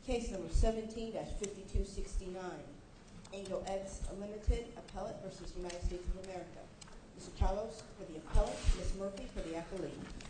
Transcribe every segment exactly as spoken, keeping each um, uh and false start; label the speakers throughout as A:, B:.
A: Case number seventeen fifty-two sixty-nine, Angel X Limited Appellate versus United States of America. Mister Carlos for the appellate, Miz Murphy for the appellate.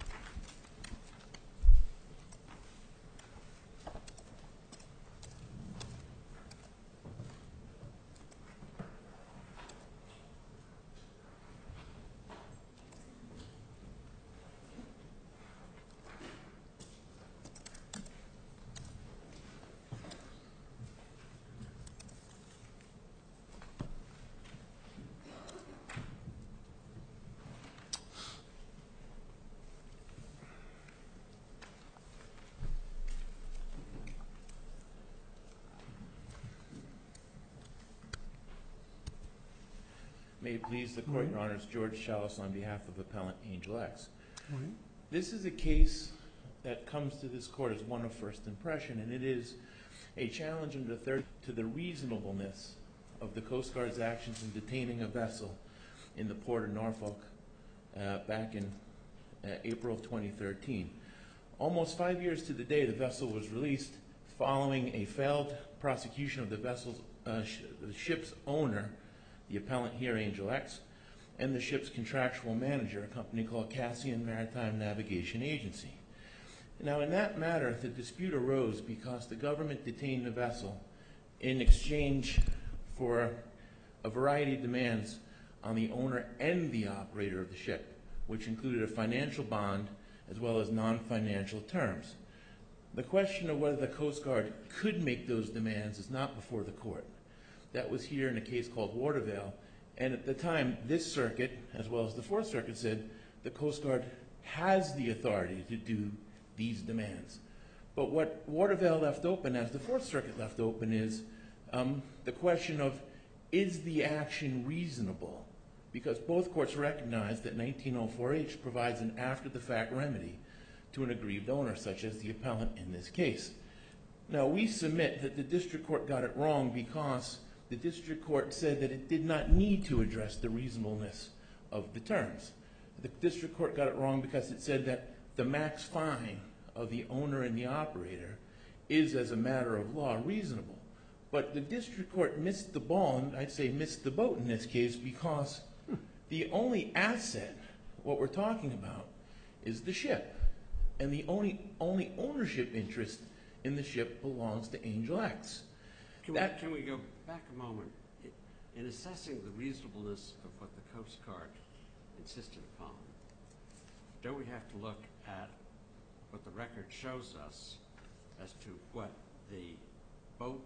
B: May it please the Court, Your Honors, George Chalice on behalf of Appellant Angel X.
C: Right.
B: This is a case that comes to this Court as one of first impression, and it is a challenge under third to the reasonableness of the Coast Guard's actions in detaining a vessel in the port of Norfolk uh, back in uh, April of twenty thirteen. Almost five years to the day, the vessel was released following a failed prosecution of the vessel's uh, sh the ship's owner, the appellant here, Angel X, and the ship's contractual manager, a company called Cassian Maritime Navigation Agency. Now, in that matter, the dispute arose because the government detained the vessel in exchange for a variety of demands on the owner and the operator of the ship, which included a financial bond as well as non-financial terms. The question of whether the Coast Guard could make those demands is not before the Court. That was here in a case called Watervale, and at the time, this circuit, as well as the Fourth Circuit, said the Coast Guard has the authority to do these demands. But what Watervale left open, as the Fourth Circuit left open, is um, the question of, is the action reasonable? Because both courts recognize that nineteen oh four H provides an after-the-fact remedy to an aggrieved owner, such as the appellant in this case. Now, we submit that the district court got it wrong because the district court said that it did not need to address the reasonableness of the terms. The district court got it wrong because it said that the max fine of the owner and the operator is, as a matter of law, reasonable. But the district court missed the ball, and I'd say missed the boat in this case, because the only asset, what we're talking about, is the ship. And the only, only ownership interest in the ship belongs to Angel X.
D: Can we, can we go back a moment? In assessing the reasonableness of what the Coast Guard insisted upon, don't we have to look at what the record shows us as to what the boat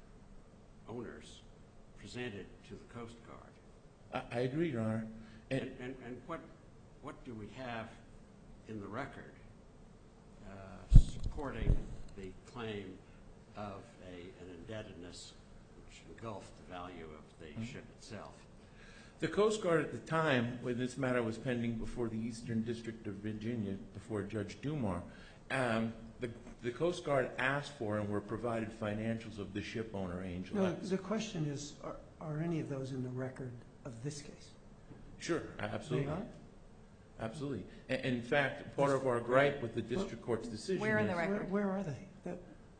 D: owners presented to the Coast Guard?
B: I, I agree, Your Honor.
D: And, and, and, and what, what do we have in the record uh, supporting the claim of a, an indebtedness which engulfed the value of the mm-hmm. ship itself?
B: The Coast Guard at the time, when this matter was pending before the Eastern District of Virginia, before Judge Dumar, um, the, the Coast Guard asked for and were provided financials of the ship owner, Angel
C: No,
B: X.
C: the question is, are, are any of those in the record of this case?
B: Sure, absolutely.
C: They are?
B: Absolutely. And, in fact, part of our gripe with the district court's decision
E: Where in the
B: is-
E: record?
C: Where, where are they? That,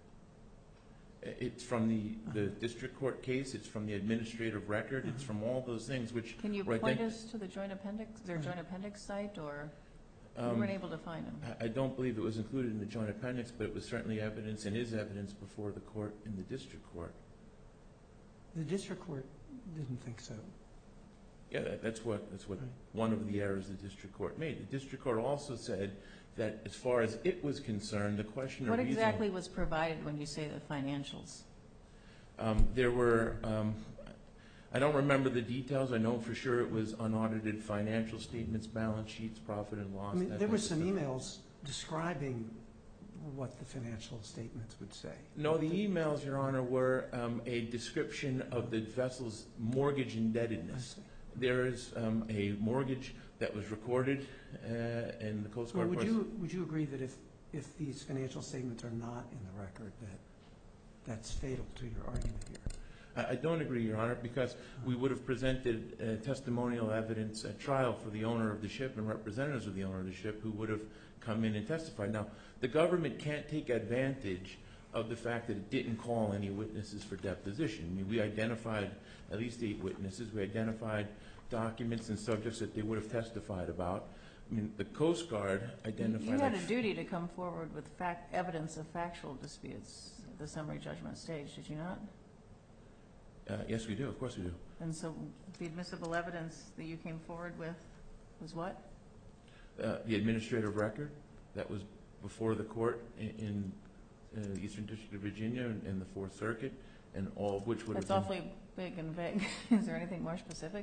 B: It's from the, the district court case, it's from the administrative record, it's from all those things which...
E: Can you
B: were
E: point
B: ident-
E: us to the joint appendix, their joint appendix site, or
B: Um,
E: we weren't able to find them?
B: I I don't believe it was included in the joint appendix, but it was certainly evidence and is evidence before the court in the district court.
C: the district court didn't think so.
B: Yeah, that, that's what, that's what
C: Right.
B: one of the errors the district court made. The district court also said that as far as it was concerned, the question of
E: What
B: reason...
E: exactly was provided when you say the financials?
B: Um, there were, um, I don't remember the details. I know for sure it was unaudited financial statements, balance sheets, profit and loss.
C: I mean,
B: that
C: there
B: type
C: were
B: of
C: some
B: stuff.
C: emails describing what the financial statements would say.
B: No, the emails, Your Honor, were um, a description of the vessel's mortgage
C: I
B: indebtedness.
C: see.
B: There is um, a mortgage that was recorded uh, in the Coast
C: Well,
B: Guard.
C: would
B: course-
C: you, would you agree that if, if these financial statements are not in the record, that that's fatal to your argument here?
B: I I don't agree, Your Honor, because we would have presented uh, testimonial evidence at trial for the owner of the ship and representatives of the owner of the ship who would have come in and testified. Now, the government can't take advantage of the fact that it didn't call any witnesses for deposition. I mean, we identified at least eight witnesses. We identified documents and subjects that they would have testified about. I mean, the Coast Guard identified...
E: You had a
B: like-
E: duty to come forward with fact, evidence of factual disputes at the summary judgment stage, did you not?
B: Uh, yes, we do. Of course we do.
E: And so the admissible evidence that you came forward with was what?
B: Uh, the administrative record that was before the court in, in uh, the Eastern District of Virginia and, and the Fourth Circuit, and all of which would
E: That's
B: have been...
E: awfully big and vague. Is there anything more specific?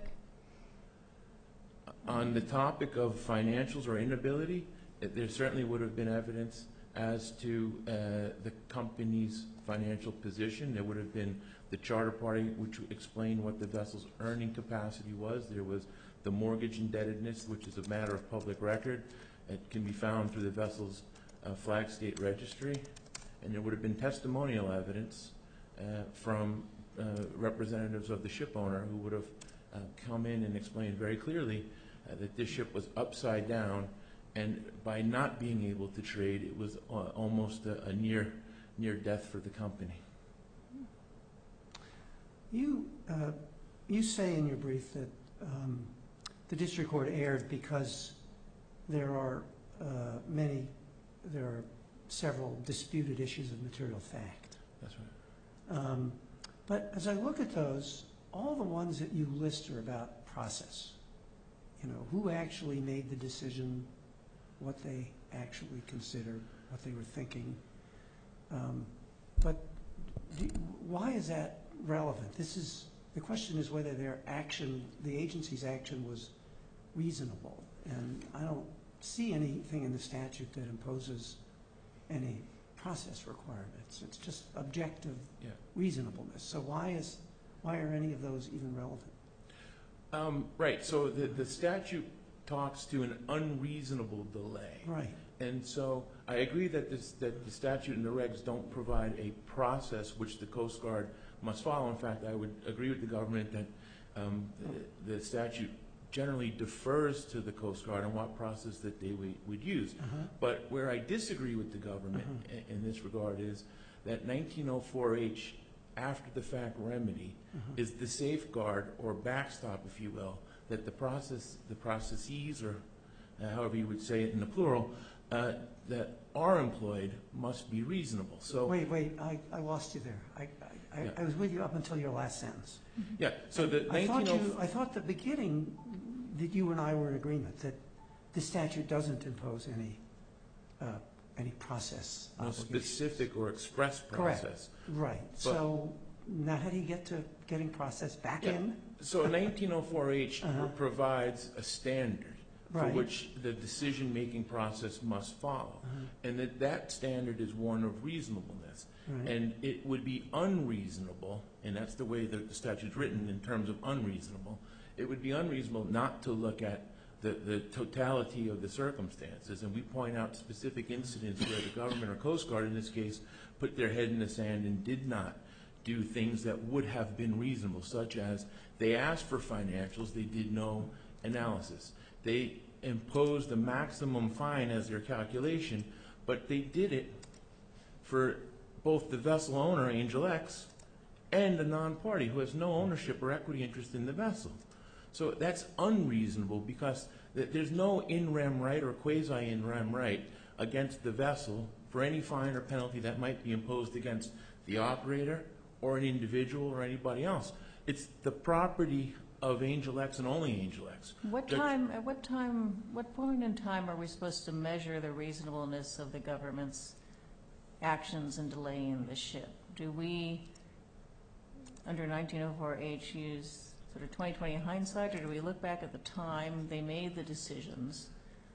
B: On the topic of financials or inability, uh, there certainly would have been evidence as to uh, the company's financial position. There would have been the charter party, which explained what the vessel's earning capacity was. There was the mortgage indebtedness, which is a matter of public record. It can be found through the vessel's uh, flag state registry. And there would have been testimonial evidence uh, from uh, representatives of the ship owner who would have uh, come in and explained very clearly uh, that this ship was upside down, and by not being able to trade, it was uh, almost a, a near near death for the company.
C: You, uh, you say in your brief that um, the district court erred because there are uh, many, there are several disputed issues of material fact.
B: That's right.
C: Um, but as I look at those, all the ones that you list are about process. You know, who actually made the decision, what they actually considered, what they were thinking. Um, but do, why is that relevant? This is, the question is whether their action, the agency's action was reasonable. And I don't see anything in the statute that imposes any process requirements. It's just objective
B: Yeah.
C: reasonableness. So why is, why are any of those even relevant?
B: Um, right. So the, the statute talks to an unreasonable delay.
C: Right.
B: And so I agree that, this, that the statute and the regs don't provide a process which the Coast Guard must follow. In fact, I would agree with the government that um, the, the statute generally defers to the Coast Guard on what process that they would, would use.
C: Uh-huh.
B: But where I disagree with the government
C: Uh-huh.
B: in, in this regard is that nineteen oh four H, after the fact remedy,
C: Uh-huh.
B: is the safeguard or backstop, if you will, that the process, the processes, or uh, however you would say it in the plural, uh, that are employed must be reasonable. So
C: Wait, wait, I, I lost you there. I, I,
B: Yeah.
C: I was with you up until your last sentence.
B: yeah, so the
C: I thought
B: nineteen oh
C: you, I thought the beginning that you and I were in agreement that the statute doesn't impose any, uh, any process
B: no
C: obligation.
B: specific or express
C: Correct.
B: process.
C: Right, so now how do you get to getting process back
B: Yeah.
C: in?
B: So nineteen oh four H
C: Uh-huh.
B: provides a standard for
C: Right.
B: which the decision-making process must follow.
C: Uh-huh.
B: And that that standard is one of reasonableness.
C: Right.
B: And it would be unreasonable, and that's the way that the statute's written in terms of unreasonable, it would be unreasonable not to look at the, the totality of the circumstances. And we point out specific incidents where the government or Coast Guard in this case put their head in the sand and did not do things that would have been reasonable, such as they asked for financials, they did no analysis. They imposed the maximum fine as their calculation, but they did it for both the vessel owner, Angel X, and the non-party who has no ownership or equity interest in the vessel. So that's unreasonable because th- there's no in rem right or quasi-in rem right against the vessel for any fine or penalty that might be imposed against the operator or an individual or anybody else. It's the property of Angel X and only Angel X.
E: What
B: Judge-
E: time, at what time, what point in time are we supposed to measure the reasonableness of the government's actions in delaying the ship? Do we, under nineteen oh four H, use sort of twenty twenty hindsight, or do we look back at the time they made the decisions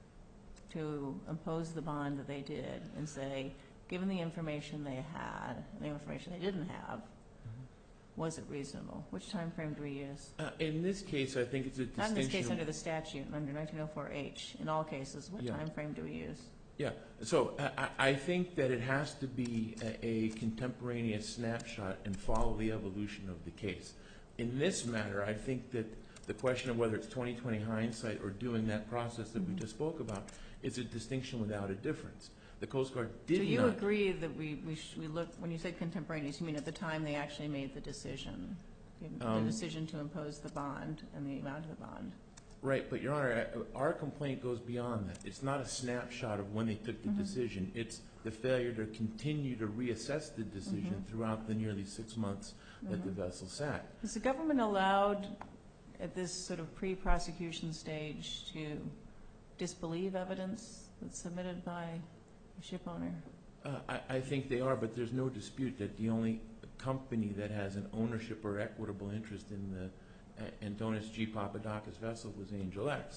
E: to impose the bond that they did and say, given the information they had, and the information they didn't have, was it reasonable? Which time frame do we use?
B: Uh, in this case, I think it's a
E: Not in this case
B: distinction.
E: under the statute, under nineteen oh four H. In all cases, what
B: Yeah.
E: time frame do we use?
B: Yeah, so I, I I think that it has to be a, a contemporaneous snapshot and follow the evolution of the case. In this matter, I think that the question of whether it's twenty twenty hindsight or doing that process that we
C: Mhm.
B: just spoke about is a distinction without a difference. The Coast Guard did
E: So
B: not.
E: you agree that we, we sh we look, when you say contemporaneous, you mean at the time they actually made the decision? The
B: Um,
E: decision to impose the bond and the amount of the bond?
B: Right, but Your Honor, uh, our complaint goes beyond that. It's not a snapshot of when they took the
E: Mhm.
B: decision. It's the failure to continue to reassess the decision
E: Mhm.
B: throughout the nearly six months that the
E: Mhm.
B: vessel sat.
E: Is the government allowed at this sort of pre-prosecution stage to disbelieve evidence that's submitted by the ship owner?
B: Uh, I, I think they are, but there's no dispute that the only company that has an ownership or equitable interest in the uh, Antonis G. Papadakis vessel was Angel X.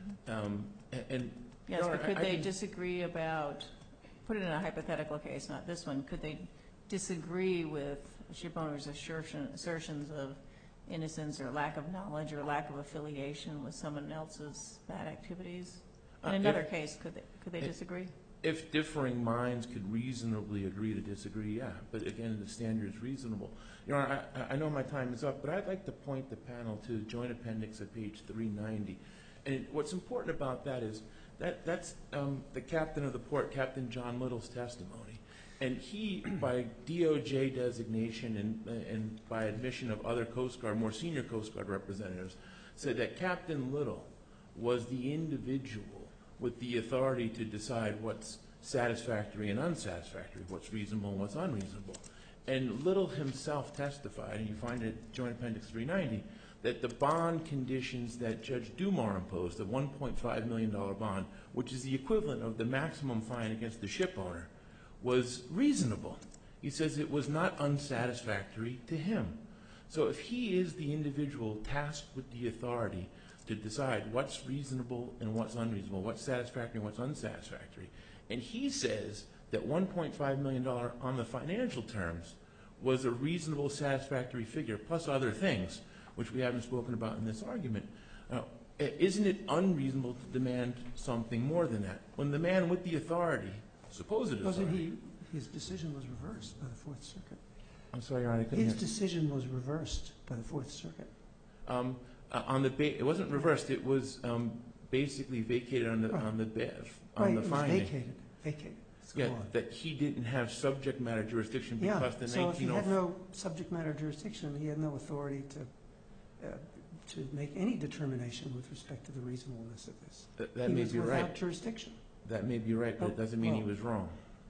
B: Um, and, and
E: Yes,
B: Your Honor,
E: but could
B: I- I
E: they
B: can-
E: disagree about, put it in a hypothetical case, not this one, could they disagree with ship owners' assertion, assertions of innocence or lack of knowledge or lack of affiliation with someone else's bad activities? In
B: Uh,
E: another
B: if-
E: case, could they, could they
B: if-
E: disagree?
B: If differing minds could reasonably agree to disagree, yeah. But again, the standard is reasonable. Your Honor, I, I know my time is up, but I'd like to point the panel to Joint Appendix at page three ninety. And what's important about that is that that's um, the captain of the port, Captain John Little's testimony. And he, by D O J designation and, and by admission of other Coast Guard, more senior Coast Guard representatives, said that Captain Little was the individual with the authority to decide what's satisfactory and unsatisfactory, what's reasonable and what's unreasonable. And Little himself testified, and you find it in Joint Appendix three ninety, that the bond conditions that Judge Dumar imposed, the one point five million dollar bond, which is the equivalent of the maximum fine against the ship owner, was reasonable. He says it was not unsatisfactory to him. So if he is the individual tasked with the authority to decide what's reasonable and what's unreasonable, what's satisfactory and what's unsatisfactory, and he says that one point five million dollars on the financial terms was a reasonable, satisfactory figure, plus other things, which we haven't spoken about in this argument, uh, isn't it unreasonable to demand something more than that? When the man with the authority, supposed
C: Wasn't
B: authority...
C: he, his decision was reversed by the Fourth Circuit.
B: I'm sorry, Your Honor, I couldn't
C: His
B: hear.
C: decision was reversed by the Fourth Circuit.
B: Um, uh, on the ba- it wasn't reversed, it was um, basically vacated on the,
C: Right.
B: on the, ba- on
C: Right,
B: the
C: it was
B: finding.
C: vacated, vacated. It's
B: Yeah,
C: gone.
B: that he didn't have subject matter jurisdiction
C: Yeah,
B: because the
C: so if he
B: nineteen oh
C: had no subject matter jurisdiction, he had no authority to, uh, to make any determination with respect to the reasonableness of this.
B: That, that may be
C: He was
B: right.
C: without jurisdiction.
B: That may be right, but it
C: Oh,
B: doesn't mean he
C: well.
B: was wrong.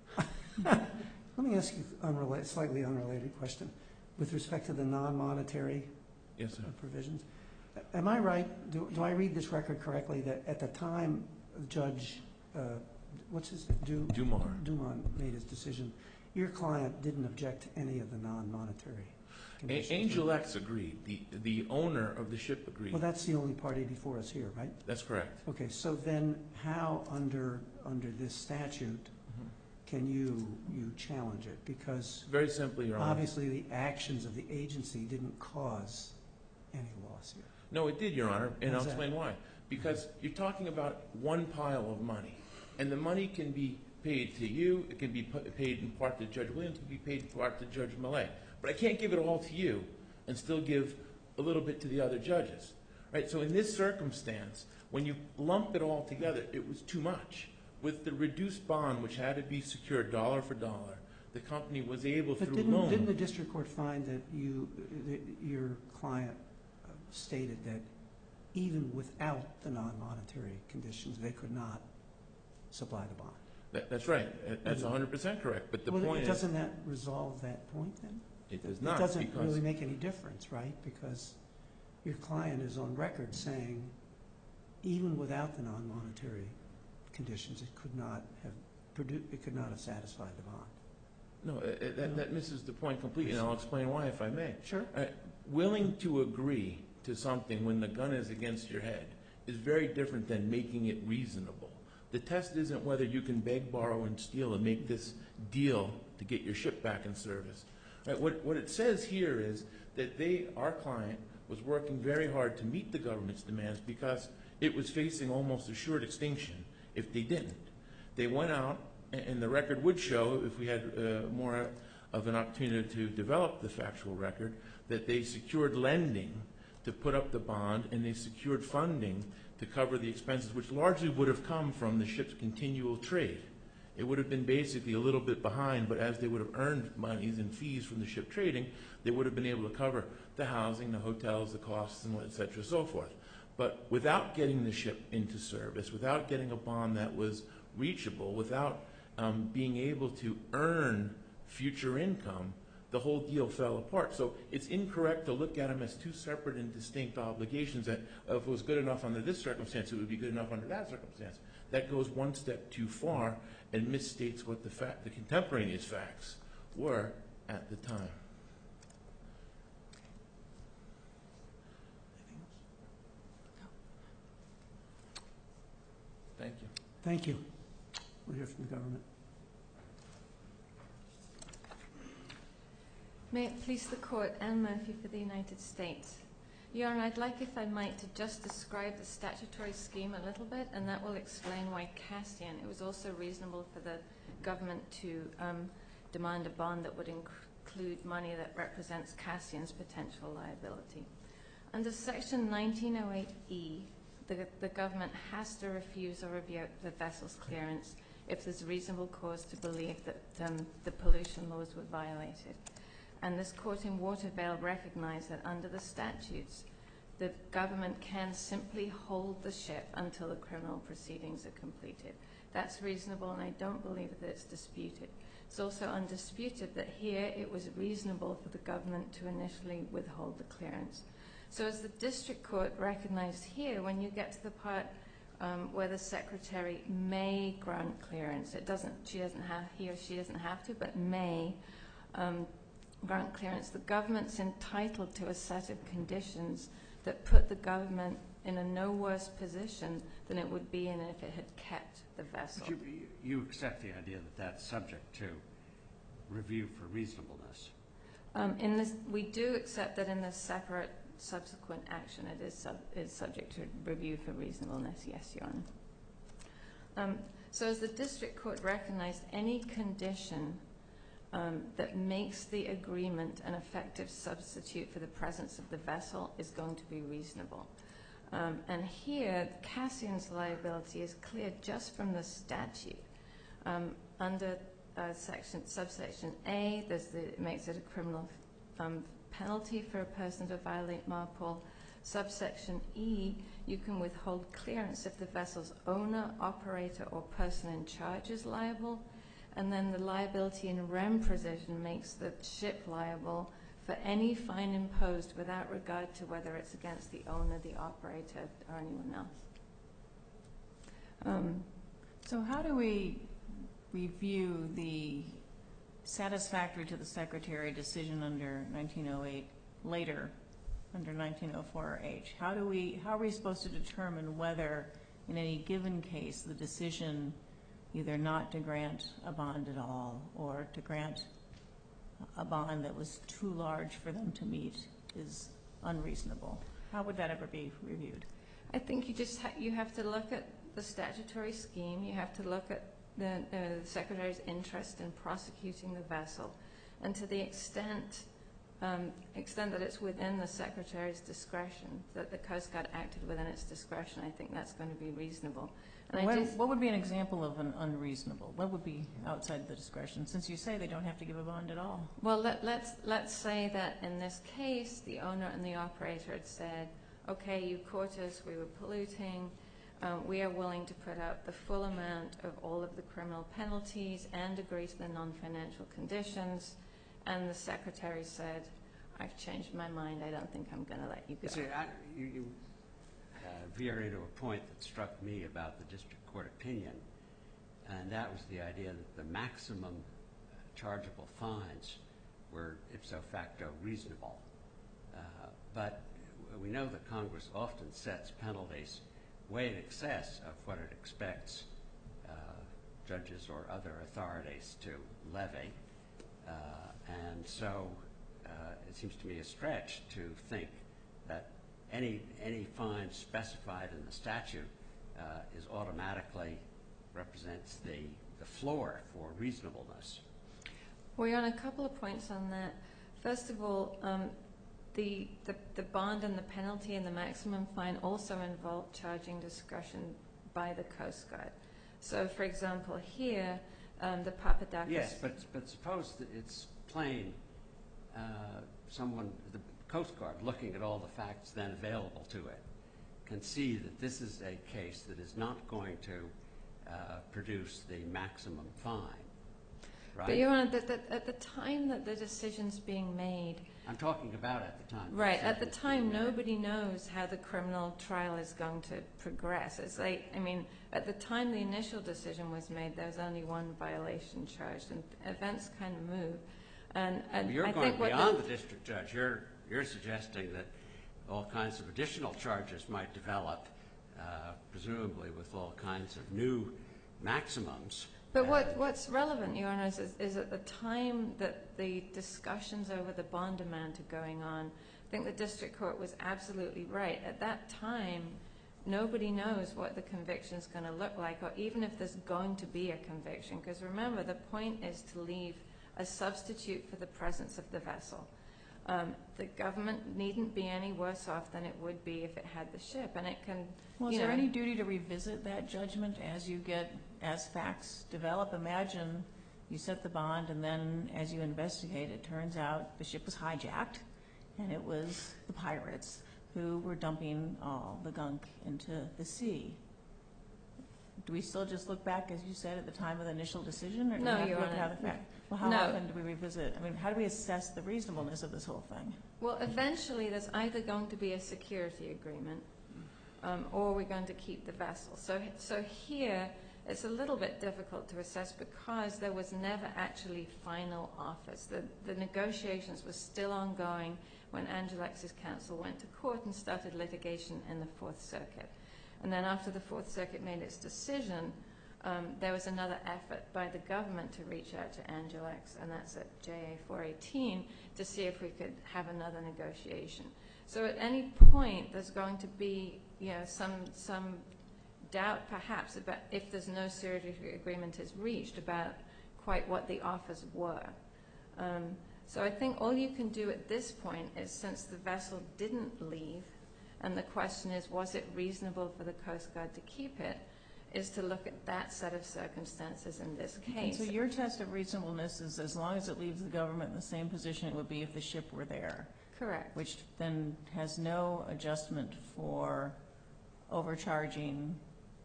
C: Let me ask you a unrelated, slightly unrelated question. With respect to the non-monetary
B: Yes, sir.
C: uh, provisions, am I right, do, do I read this record correctly, that at the time Judge, uh, what's his, Du,
B: Dumar.
C: Dumont made his decision, your client didn't object to any of the non-monetary
B: A-
C: conditions?
B: Angel X agreed. The, the owner of the ship agreed.
C: Well, that's the only party before us here, right?
B: That's correct.
C: Okay, so then how under, under this statute
B: Mhm.
C: can you, you challenge it? Because
B: Very simply, Your Honor.
C: obviously the actions of the agency didn't cause any loss here.
B: No, it did, Your Honor, and I'll
C: How's that?
B: explain why. Because you're talking about one pile of money, and the money can be paid to you, it can be pu- paid in part to Judge Williams, it can be paid in part to Judge Millay. But I can't give it all to you and still give a little bit to the other judges. Right? So in this circumstance, when you lump it all together, it was too much. With the reduced bond, which had to be secured dollar for dollar, the company was able
C: But
B: through
C: didn't,
B: loan.
C: didn't the district court find that you, that your client uh, stated that even without the non-monetary conditions, they could not supply the bond?
B: That, that's right. Uh, That's one hundred percent correct. But the
C: Well,
B: point is,
C: doesn't that resolve that point then?
B: it does
C: It
B: not,
C: doesn't
B: because
C: really make any difference, right? Because your client is on record saying even without the non-monetary conditions, it could not have produ, it could not have satisfied the bond.
B: no, uh, uh, that, that misses the point completely, and I'll explain why, if I may.
C: Sure.
B: Uh, willing to agree to something when the gun is against your head is very different than making it reasonable. The test isn't whether you can beg, borrow, and steal and make this deal to get your ship back in service. Right? What, what it says here is that they, our client, was working very hard to meet the government's demands because it was facing almost assured extinction if they didn't. They went out, and, and the record would show, if we had uh, more of an opportunity to develop the factual record, that they secured lending to put up the bond, and they secured funding to cover the expenses, which largely would have come from the ship's continual trade. It would have been basically a little bit behind, but as they would have earned monies and fees from the ship trading, they would have been able to cover the housing, the hotels, the costs, and et cetera, so forth. But without getting the ship into service, without getting a bond that was reachable, without um, being able to earn future income, the whole deal fell apart. So it's incorrect to look at them as two separate and distinct obligations that if it was good enough under this circumstance, it would be good enough under that circumstance. That goes one step too far and misstates what the, fact, the contemporaneous facts were at the time. Thank you.
C: Thank you. We'll hear from the government.
F: May it please the Court, Anne Murphy for the United States. Your Honor, I'd like, if I might, to just describe the statutory scheme a little bit, and that will explain why Cassian, it was also reasonable for the government to um, demand a bond that would include money that represents Cassian's potential liability. Under Section nineteen oh eight E, the, the government has to refuse or revoke the vessel's clearance if there's reasonable cause to believe that um, the pollution laws were violated. And this court in Watervale recognized that under the statutes, the government can simply hold the ship until the criminal proceedings are completed. That's reasonable, and I don't believe that it's disputed. It's also undisputed that here it was reasonable for the government to initially withhold the clearance. So as the district court recognized here, when you get to the part um, where the secretary may grant clearance, it doesn't, she doesn't have, he or she doesn't have to, but may, um, grant clearance, the government's entitled to a set of conditions that put the government in a no worse position than it would be in if it had kept the vessel.
D: But you, you accept the idea that that's subject to review for reasonableness?
F: Um, in this, we do accept that in the separate subsequent action it is, sub, is subject to review for reasonableness, yes, Your Honor. Um, so as the district court recognized, any condition Um, that makes the agreement an effective substitute for the presence of the vessel is going to be reasonable. Um, and here, Cassian's liability is clear just from the statute. Um, under uh, section, subsection A, there's the, it makes it a criminal um, penalty for a person to violate MARPOL. Subsection E, you can withhold clearance if the vessel's owner, operator, or person in charge is liable. And then the liability in rem provision makes the ship liable for any fine imposed without regard to whether it's against the owner, the operator, or anyone else.
E: Um, so how do we review the satisfactory to the Secretary decision under nineteen oh eight later, under nineteen oh four H? How do we, how are we supposed to determine whether in any given case the decision either not to grant a bond at all or to grant a bond that was too large for them to meet is unreasonable? How would that ever be reviewed?
F: I think you just ha you have to look at the statutory scheme. You have to look at the, uh, the Secretary's interest in prosecuting the vessel, and to the extent um, extent that it's within the Secretary's discretion, that the Coast Guard acted within its discretion, I think that's going to be reasonable. And
E: What,
F: I just,
E: what would be an example of an unreasonable? What would be outside the discretion, since you say they don't have to give a bond at all?
F: well, let, let's let's say that in this case, the owner and the operator had said, "Okay, you caught us. We were polluting. Um, we are willing to put up the full amount of all of the criminal penalties and agree to the non-financial conditions." And the Secretary said, "I've changed my mind. I don't think I'm going to let you go."
D: You see, I, you, you uh, veer into a point that struck me about the district court opinion, and that was the idea that the maximum chargeable fines were ipso facto reasonable. Uh, but we know that Congress often sets penalties way in excess of what it expects uh, judges or other authorities to levy. Uh, and so uh, it seems to me a stretch to think that any, any fine specified in the statute uh, is automatically represents the, the floor for reasonableness.
F: We're on a couple of points on that. First of all, um, the, the, the bond and the penalty and the maximum fine also involve charging discretion by the Coast Guard. So, for example, here, um, the Papadakis.
D: Yes, but, but suppose that it's plain, uh, someone, the Coast Guard, looking at all the facts then available to it, can see that this is a case that is not going to uh, produce the maximum fine, right?
F: But Your Honor, that, that at the time that the decision's being made,
D: I'm talking about at the time.
F: right, at the
D: decision's
F: time,
D: being made.
F: nobody knows how the criminal trial is going to progress. It's like, I mean, at the time the initial decision was made, there was only one violation charged, and events kind of move. And, and
D: You're
F: I
D: going
F: think what
D: beyond
F: the,
D: the district judge. You're, you're suggesting that all kinds of additional charges might develop, uh, presumably with all kinds of new maximums.
F: But what,
D: And-
F: what's relevant, Your Honor, is, is at the time that the discussions over the bond amount are going on, I think the district court was absolutely right. At that time, nobody knows what the conviction's going to look like, or even if there's going to be a conviction. Because remember, the point is to leave a substitute for the presence of the vessel. Um, the government needn't be any worse off than it would be if it had the ship, and it can.
E: Well, is
F: you
E: there
F: know,
E: any duty to revisit that judgment as you get, as facts develop? Imagine you set the bond, and then as you investigate, it turns out the ship was hijacked, and it was the pirates who were dumping all the gunk into the sea. Do we still just look back, as you said, at the time of the initial decision, or do
F: No,
E: we have
F: Your
E: to look at
F: Honor.
E: how the fact? Well, how
F: No.
E: often do we revisit? I mean, how do we assess the reasonableness of this whole thing?
F: Well, eventually, there's either going to be a security agreement, um, or we're going to keep the vessel. So, so here, it's a little bit difficult to assess because there was never actually final offers. The, the negotiations were still ongoing when Angelex's counsel went to court and started litigation in the Fourth Circuit. And then after the Fourth Circuit made its decision, um, there was another effort by the government to reach out to Angelex, and that's at J A four eighteen, to see if we could have another negotiation. So at any point, there's going to be, you know, some some doubt perhaps about if there's no security agreement is reached about quite what the offers were. Um, so I think all you can do at this point is, since the vessel didn't leave, and the question is, was it reasonable for the Coast Guard to keep it, is to look at that set of circumstances in this
E: And
F: case.
E: so your test of reasonableness is as long as it leaves the government in the same position it would be if the ship were there,
F: Correct.
E: which then has no adjustment for overcharging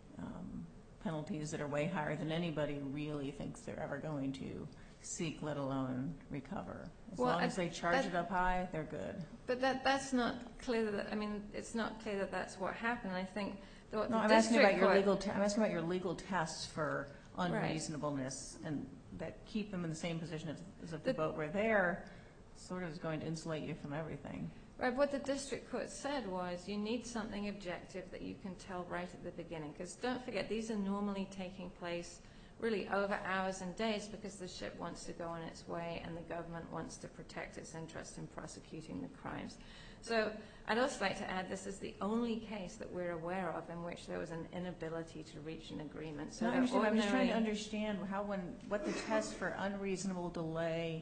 E: um, penalties that are way higher than anybody really thinks they're ever going to seek, let alone recover. As
F: Well,
E: long
F: I-
E: as they charge
F: that-
E: it up high, they're good.
F: But that that's not clear. That I mean, it's not clear that that's what happened. I think that what
E: No,
F: the
E: I'm asking
F: district
E: about your
F: court-
E: legal, te- I'm asking about your legal tests for
F: Right.
E: unreasonableness and that keep them in the same position as, as if the
F: The-
E: boat were there, sort of is going to insulate you from everything.
F: Right, what the district court said was you need something objective that you can tell right at the beginning. Because don't forget, these are normally taking place really over hours and days because the ship wants to go on its way and the government wants to protect its interest in prosecuting the crimes. So I'd also like to add this is the only case that we're aware of in which there was an inability to reach an agreement. So
E: No, I
F: there
E: understand, but I'm just trying to
F: ordinary-
E: understand how when, what the test for unreasonable delay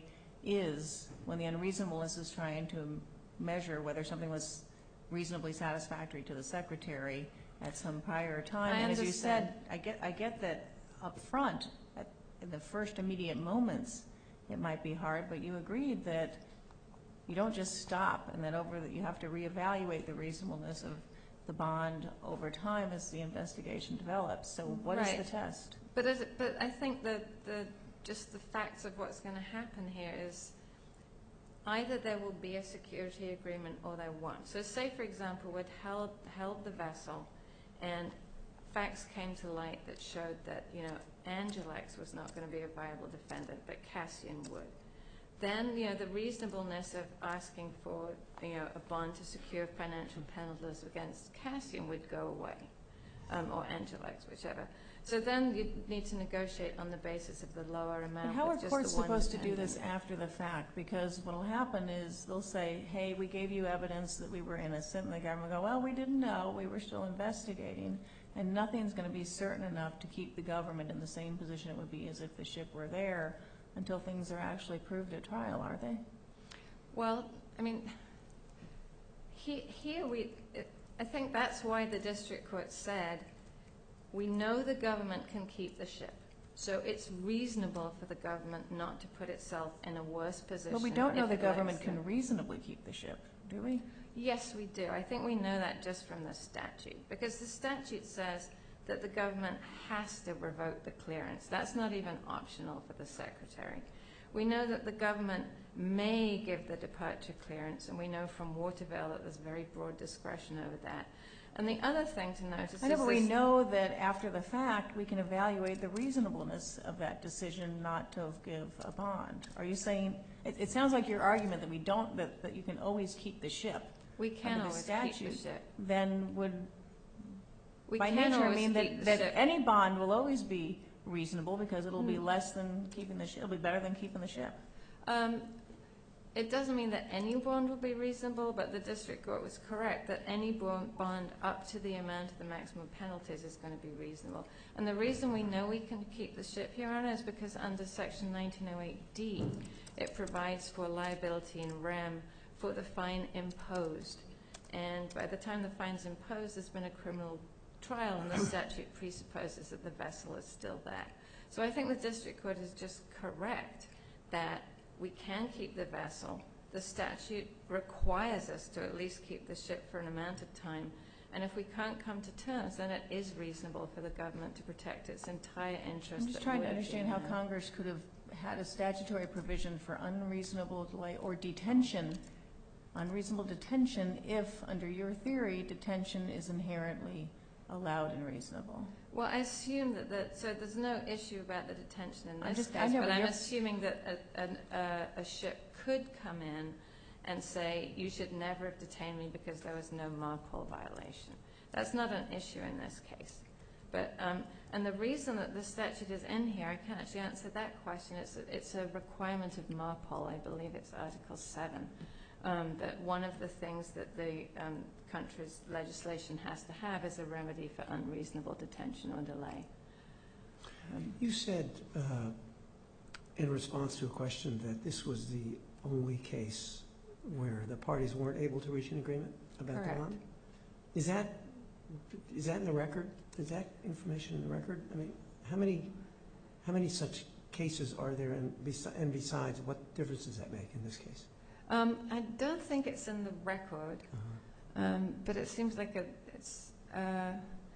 E: is when the unreasonableness is trying to measure whether something was reasonably satisfactory to the secretary at some prior time.
F: I
E: And as you
F: understand.
E: said, I get, I get that up front, at, in the first immediate moments, it might be hard, but you agreed that you don't just stop and then over that you have to reevaluate the reasonableness of the bond over time as the investigation develops. So what is
F: Right.
E: the test?
F: But as, but I think that the just the facts of what's going to happen here is either there will be a security agreement or there won't. So say, for example, we'd held held the vessel, and facts came to light that showed that you know Angelex was not going to be a viable defendant, but Cassian would. Then, you know, the reasonableness of asking for, you know, a bond to secure financial penalties against Cassian would go away, um, or Angelex, whichever. So then you need to negotiate on the basis of the lower amount.
E: But how are
F: with just
E: courts
F: the one
E: supposed to do
F: defendant.
E: this after the fact? Because what will happen is they'll say, hey, we gave you evidence that we were innocent, and the government will go, well, we didn't know, we were still investigating, and nothing's going to be certain enough to keep the government in the same position it would be as if the ship were there until things are actually proved at trial, are they?
F: Well, I mean, he, here we, it, I think that's why the district court said, we know the government can keep the ship. So it's reasonable for the government not to put itself in a worse position.
E: But we don't know
F: if
E: the
F: it
E: government
F: lets
E: can
F: them.
E: reasonably keep the ship, do we?
F: Yes, we do. I think we know that just from the statute, because the statute says that the government has to revoke the clearance. That's not even optional for the Secretary. We know that the government may give the departure clearance, and we know from Waterville that there's very broad discretion over that. And the other thing to notice
E: I know,
F: is
E: but we
F: this-
E: know that after the fact, we can evaluate the reasonableness of that decision not to give a bond. Are you saying, it, it sounds like your argument that we don't, that, that you can always keep the ship,
F: we can
E: under the
F: always keep the
E: statute,
F: ship.
E: then would,
F: We
E: by
F: can
E: nature,
F: always
E: mean
F: keep
E: that,
F: the
E: that
F: ship.
E: any bond will always be reasonable because it'll be
F: Hmm.
E: less than keeping the ship, it'll be better than keeping the ship.
F: Um, It doesn't mean that any bond will be reasonable, but the district court was correct that any bond bond up to the amount of the maximum penalties is going to be reasonable. And the reason we know we can keep the ship, Your Honor, is because under Section nineteen oh eight D, it provides for liability in rem for the fine imposed. And by the time the fine's imposed, there's been a criminal trial, and the statute presupposes that the vessel is still there. So I think the district court is just correct that we can keep the vessel. The statute requires us to at least keep the ship for an amount of time. And if we can't come to terms, then it is reasonable for the government to protect its entire interest.
E: I'm just
F: that
E: trying to
F: would be
E: understand
F: in
E: how
F: there.
E: Congress could have had a statutory provision for unreasonable delay or detention, unreasonable detention, if, under your theory, detention is inherently allowed and reasonable.
F: Well, I assume that, that so there's no issue about the detention in
E: I'm
F: this
E: just- I
F: case,
E: know,
F: but
E: but
F: I'm
E: you're-
F: assuming that a, an- a, a ship could come in and say, you should never have detained me because there was no MARPOL violation. That's not an issue in this case. But, um, and the reason that the statute is in here, I can't actually answer that question. It's a, it's a requirement of MARPOL, I believe it's Article seven, um, that one of the things that the um, country's legislation has to have is a remedy for unreasonable detention or delay. Um,
C: You said, uh, in response to a question, that this was the only case where the parties weren't able to reach an agreement about the
F: Correct.
C: bond? Is that, is that in the record? Is that information in the record? I mean, how many, how many such cases are there, and besi- and besides, what difference does that make in this case?
F: Um, I don't think it's in the record,
C: Uh-huh.
F: um, but it seems like a, it's. Uh,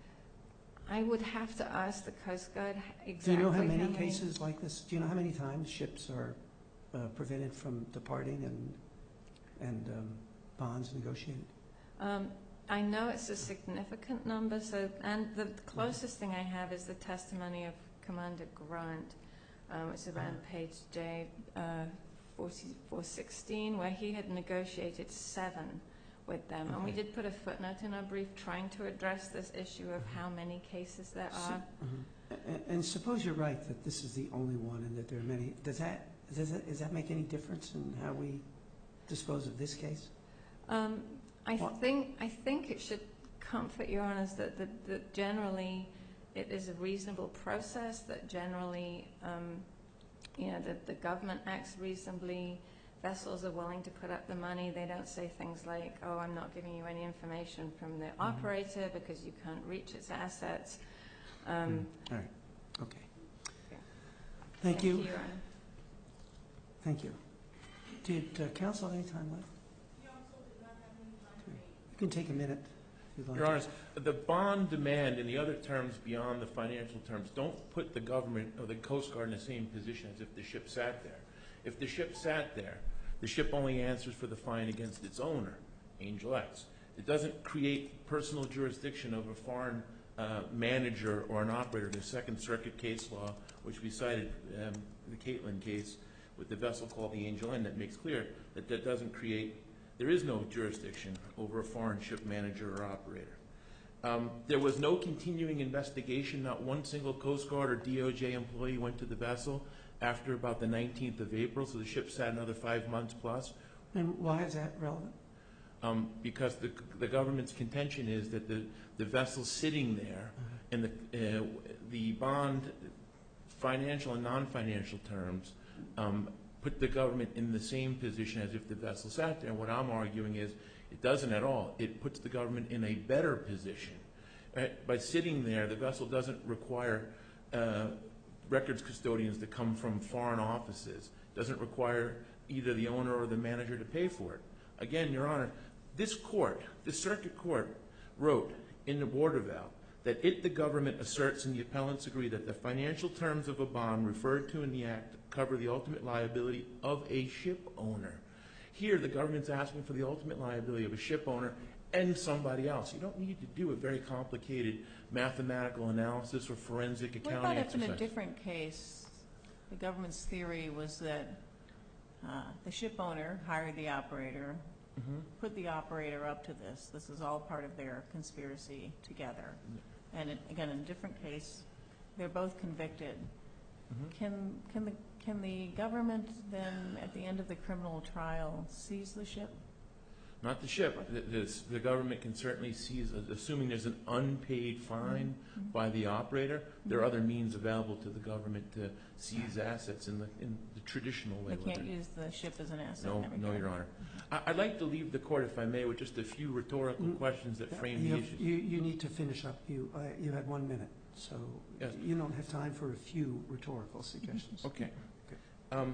F: I would have to ask the Coast Guard exactly
C: Do you know how many cases like this? Do you know how many times ships are uh, prevented from departing and and um, bonds negotiated?
F: Um, I know it's a significant number. So, and the closest thing I have is the testimony of Commander Grant, um, which is around page J uh, forty-four sixteen, where he had negotiated seven with them. And we
C: Okay.
F: did put a footnote in our brief trying to address this issue of how many cases there
C: So-
F: are.
C: Mhm. And, and suppose you're right that this is the only one and that there are many. Does that does that, does that make any difference in how we dispose of this case?
F: Um, I
C: What-
F: think I think it should comfort Your Honours that, that, that generally it is a reasonable process, that generally um, you know, that the government acts reasonably, vessels are willing to put up the money, they don't say things like, oh, I'm not giving you any information from the
C: Mm-hmm.
F: operator because you can't reach its assets. Um,
C: All right. Okay.
F: Yeah.
C: Thank you.
F: Your Honour.
C: Thank you. Did uh, council have any time left? Okay. You can take a minute if you'd like.
B: Your Honors, the bond demand and the other terms beyond the financial terms don't put the government or the Coast Guard in the same position as if the ship sat there. If the ship sat there, the ship only answers for the fine against its owner, Angel X. It doesn't create personal jurisdiction over a foreign uh, manager or an operator. The Second Circuit case law, which we cited, um, the Caitlin case with the vessel called the Angel N, that makes clear that that doesn't create, there is no jurisdiction over a foreign ship manager or operator. Um, there was no continuing investigation. Not one single Coast Guard or D O J employee went to the vessel after about the nineteenth of April, so the ship sat another five months plus.
C: And why is that relevant?
B: Um, because the, the government's contention is that the, the vessel's sitting there, and the, uh, the bond, financial and non-financial terms, um, put the government in the same position as if the vessel sat there. And what I'm arguing is it doesn't at all. It puts the government in a better position. Uh, by sitting there, the vessel doesn't require uh, records custodians that come from foreign offices. Doesn't require either the owner or the manager to pay for it. Again, Your Honor, this court, the circuit court, wrote in the Waterval that it, the government, asserts and the appellants agree that the financial terms of a bond referred to in the act cover the ultimate liability of a ship owner. Here, the government's asking for the ultimate liability of a ship owner and somebody else. You don't need to do a very complicated mathematical analysis or forensic
E: What
B: accounting
E: about if
B: exercise.
E: in a different case, the government's theory was that uh, the ship owner hired the operator,
B: Mhm.
E: put the operator up to this. This is all part of their conspiracy together. And it, again, in a different case, they're both convicted.
B: Mhm.
E: Can can the can the government then, at the end of the criminal trial, seize the ship?
B: Not the ship. The, this, the government can certainly seize, assuming there's an unpaid fine
E: Mhm.
B: by the operator, there are
E: Mhm.
B: other means available to the government to seize assets in the, in the traditional way.
E: They
B: whether-
E: can't use the ship as an asset.
B: No,
E: in every
B: no,
E: case.
B: Your Honor. I, I'd like to leave the court, if I may, with just a few rhetorical
C: Mm.
B: questions that frame
C: You
B: the
C: have-
B: issues.
C: You, you need to finish up. You, uh, you had one minute, so
B: Yes.
C: you don't have time for a few rhetorical suggestions.
B: Okay.
C: Okay.
B: Um,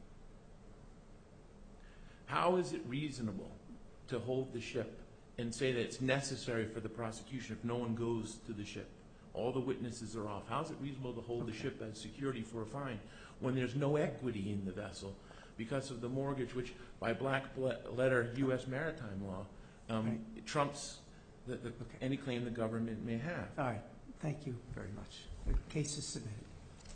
B: how is it reasonable to hold the ship and say that it's necessary for the prosecution if no one goes to the ship? All the witnesses are off. How is it reasonable to hold the
C: Okay.
B: ship as security for a fine when there's no equity in the vessel because of the mortgage, which by black ble- letter U S maritime law um,
C: Right.
B: it trumps the, the,
C: Okay.
B: any claim the government may have?
C: All right. Thank you very much. The case is submitted.